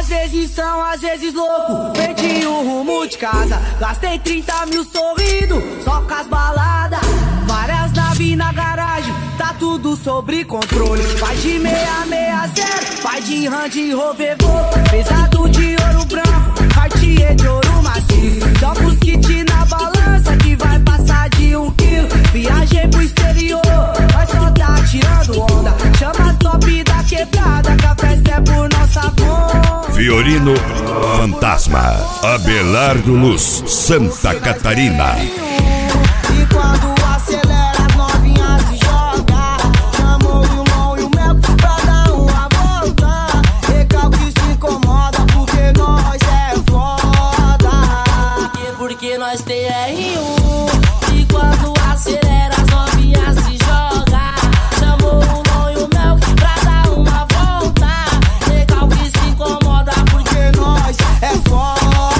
Às vezes são, às vezes louco. Perdi o rumo de casa. Gastei 30 mil sorrindo, só com as baladas. Várias naves na garagem, tá tudo sob controle. Vai de 660, vai de Range Rover, pesado de ouro branco, Cartier de ouro maciço. Joga os kits na balança que vai passar de 1 quilo. Viajei pro exterior, mas só tá tirando onda. Chama as top da quebrada, que a festa é por nossa conta. Violino Fantasma, Abelardo Luz, Santa Catarina. E quando acelera, as novinhas se joga. Chamou o irmão e o Mel pra dar uma volta. Recalque se incomoda porque nós é foda. Porque nós tem R1. E quando acelera, as novinhas se joga. Chamou o Não e o Mel pra dar uma volta. Recalque se incomoda porque nós é foda.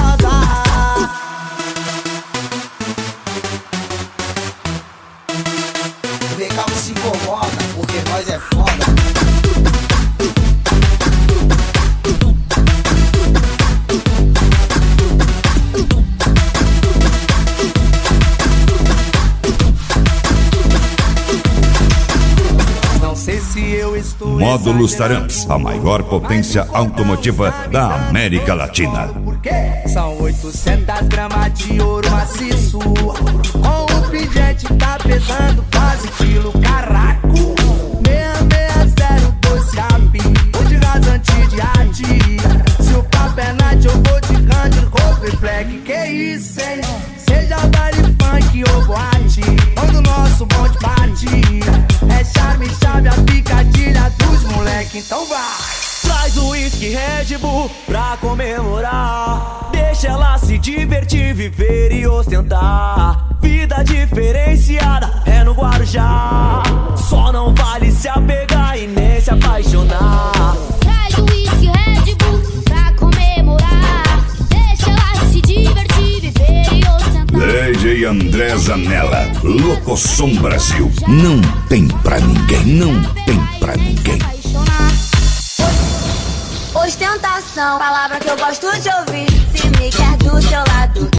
Recalque se incomoda porque nós é foda. Módulos Taramps, a maior potência automotiva da América Latina. São 800 gramas de ouro maciço. Com o pingente tá pesando quase quilo. Caraco, 6602 cap, vou de rasante de arte. Se o papo é night, eu vou de Range Rover Black. Que isso, hein? Seja baile funk ou boate, quando o nosso bonde bate, é charme, chave, a picadilha dos moleque, então vai. Traz o whisky Red Bull pra comemorar. Deixa ela se divertir, viver e ostentar. Vida diferenciada é no Guarujá. Só não vale se apegar e nem se apaixonar. Traz o whisky Red Bull pra comemorar. Deixa ela se divertir, viver e ostentar. DJ André Zanella, Locosom Brasil. Não tem pra ninguém, não tem pra ninguém. Ostentação, palavra que eu gosto de ouvir. Se me quer do seu lado,